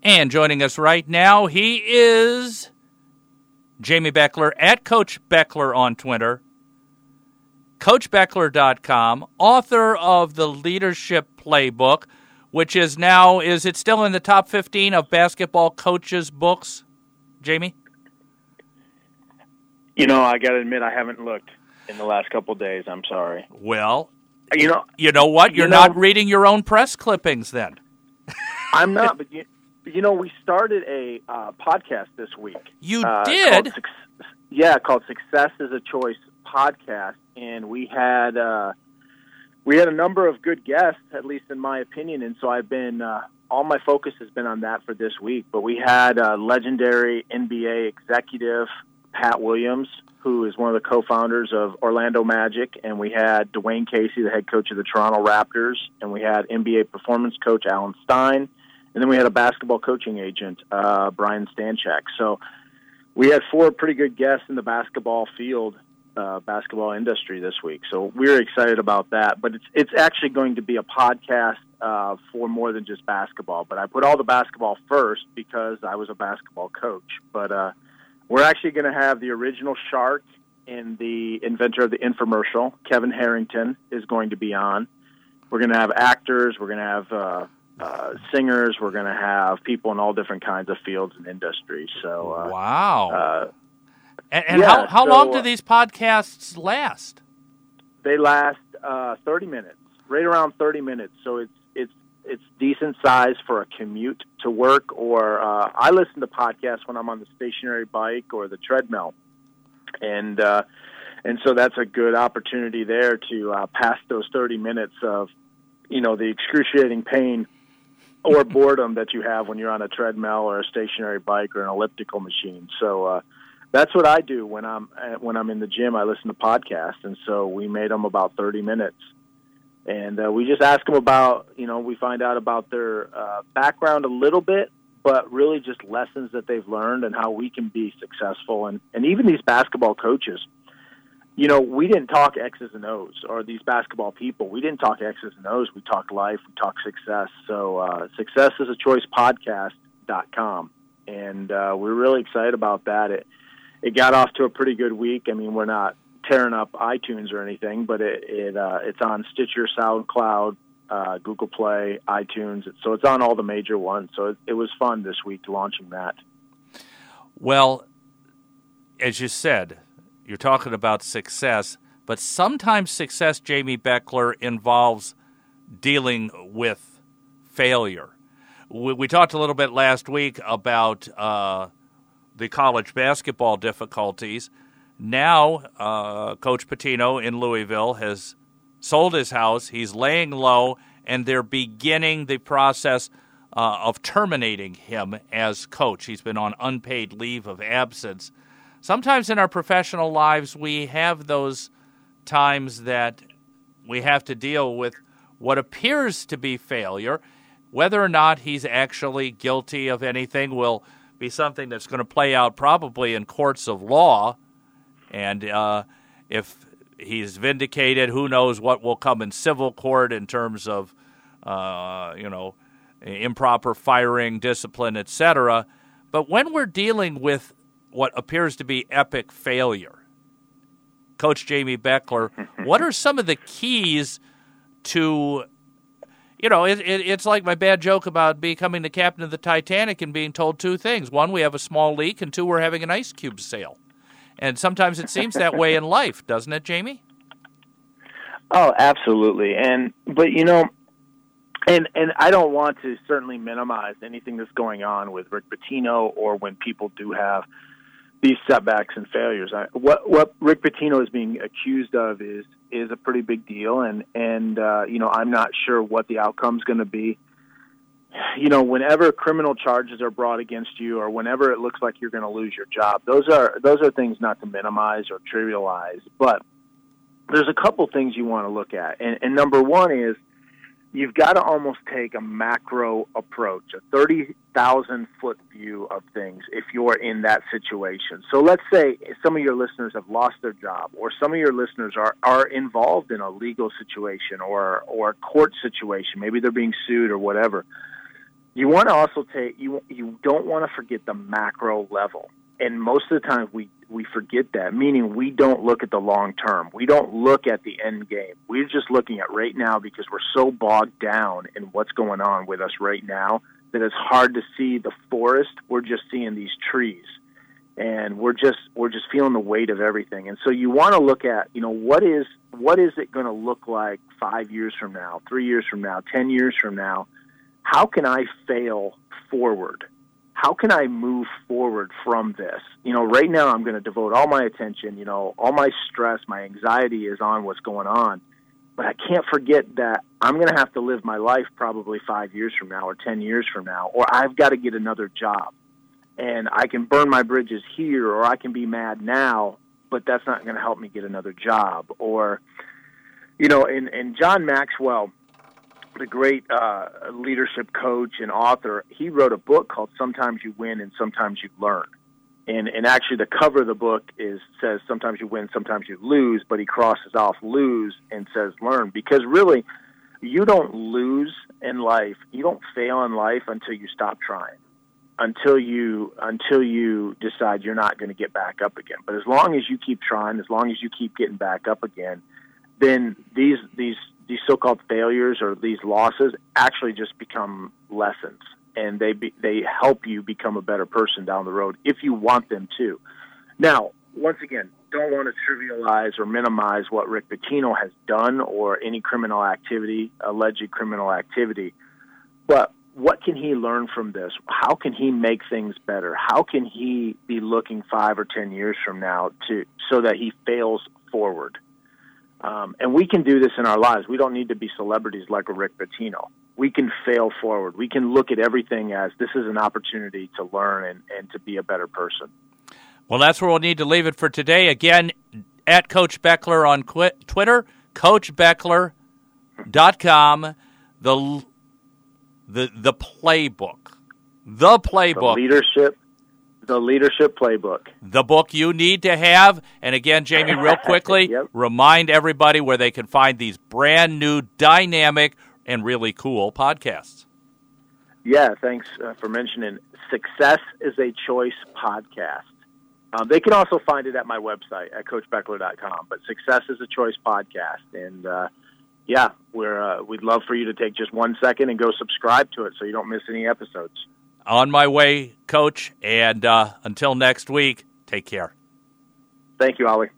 And joining us right now, he is Jamie Beckler at Coach Beckler on Twitter, CoachBeckler.com, author of the Leadership Playbook, which is it still in the top 15 of basketball coaches' books, Jamie? I got to admit, I haven't looked in the last couple of days. I'm sorry. Well, you know what? You're not reading your own press clippings then. I'm not, but we started a podcast this week. You did? Called Success is a Choice podcast, and we had a number of good guests, at least in my opinion, and so I've been all my focus has been on that for this week. But we had legendary NBA executive Pat Williams, who is one of the co-founders of Orlando Magic, and we had Dwayne Casey, the head coach of the Toronto Raptors, and we had NBA performance coach Alan Stein, and then we had a basketball coaching agent, Brian Stanchak. So we had 4 pretty good guests in the basketball field, basketball industry this week. So we're excited about that. But it's actually going to be a podcast for more than just basketball. But I put all the basketball first because I was a basketball coach. But we're actually going to have the original shark and the inventor of the infomercial, Kevin Harrington, is going to be on. We're going to have actors. We're going to have singers. We're going to have people in all different kinds of fields and industries. So wow. How long do these podcasts last? They last 30 minutes, right around 30 minutes. So it's decent size for a commute to work, or I listen to podcasts when I'm on the stationary bike or the treadmill, and so that's a good opportunity there to pass those 30 minutes of the excruciating pain or boredom that you have when you're on a treadmill or a stationary bike or an elliptical machine. So that's what I do when I'm in the gym. I listen to podcasts, and so we made them about 30 minutes. And we just ask them about, we find out about their background a little bit, but really just lessons that they've learned and how we can be successful. And even these basketball coaches, we didn't talk X's and O's, or these basketball people. We didn't talk X's and O's. We talked life. We talked success. So successisachoicepodcast.com. And we're really excited about that. It got off to a pretty good week. I mean, we're not tearing up iTunes or anything, but it's on Stitcher, SoundCloud, Google Play, iTunes. So it's on all the major ones. So it was fun this week launching that. Well, as you said, you're talking about success, but sometimes success, Jamie Beckler, involves dealing with failure. We talked a little bit last week about the college basketball difficulties. Now, Coach Pitino in Louisville has sold his house. He's laying low, and they're beginning the process of terminating him as coach. He's been on unpaid leave of absence. Sometimes in our professional lives, we have those times that we have to deal with what appears to be failure. Whether or not he's actually guilty of anything will be something that's going to play out probably in courts of law. And if he's vindicated, who knows what will come in civil court in terms of, improper firing, discipline, etc. But when we're dealing with what appears to be epic failure, Coach Jamie Beckler, what are some of the keys to, it's like my bad joke about becoming the captain of the Titanic and being told 2 things. 1, we have a small leak, and 2, we're having an ice cube sail. And sometimes it seems that way in life, doesn't it, Jamie? Oh, absolutely. But I don't want to certainly minimize anything that's going on with Rick Pitino or when people do have these setbacks and failures. What Rick Pitino is being accused of is a pretty big deal, and I'm not sure what the outcome's going to be. Whenever criminal charges are brought against you, or whenever it looks like you're going to lose your job, those are things not to minimize or trivialize. But there's a couple things you want to look at, and number one is you've got to almost take a macro approach, a 30,000-foot view of things if you're in that situation. So let's say some of your listeners have lost their job, or some of your listeners are involved in a legal situation or a court situation. Maybe they're being sued or whatever. you want to also you don't want to forget the macro level. And most of the time we forget that, meaning we don't look at the long term. We don't look at the end game. We're just looking at right now because we're so bogged down in what's going on with us right now that it's hard to see the forest. We're just seeing these trees. And we're just feeling the weight of everything. And so you want to look at, what is it going to look like 5 years from now, 3 years from now, 10 years from now? How can I fail forward? How can I move forward from this? Right now I'm going to devote all my attention, all my stress, my anxiety is on what's going on. But I can't forget that I'm going to have to live my life probably 5 years from now or 10 years from now, or I've got to get another job. And I can burn my bridges here, or I can be mad now, but that's not going to help me get another job. Or, and John Maxwell, the great leadership coach and author, he wrote a book called Sometimes You Win and Sometimes You Learn. And actually the cover of the book says sometimes you win, sometimes you lose, but he crosses off lose and says learn. Because really, you don't lose in life, you don't fail in life until you stop trying. Until you decide you're not going to get back up again. But as long as you keep trying, as long as you keep getting back up again, then these so-called failures or these losses actually just become lessons, and they help you become a better person down the road if you want them to. Now, once again, don't want to trivialize or minimize what Rick Pitino has done or any criminal activity, alleged criminal activity, but what can he learn from this? How can he make things better? How can he be looking 5 or 10 years from now so that he fails forward? And we can do this in our lives. We don't need to be celebrities like a Rick Pitino. We can fail forward. We can look at everything as this is an opportunity to learn and to be a better person. Well, that's where we'll need to leave it for today. Again, at Coach Beckler on Twitter, CoachBeckler.com, the playbook. The leadership playbook. The book you need to have. And again, Jamie, real quickly, Yep. Remind everybody where they can find these brand new, dynamic, and really cool podcasts. Yeah, thanks for mentioning Success is a Choice podcast. They can also find it at my website at CoachBeckler.com. But Success is a Choice podcast. And we'd love for you to take just 1 second and go subscribe to it so you don't miss any episodes. On my way, Coach, and until next week, take care. Thank you, Ollie.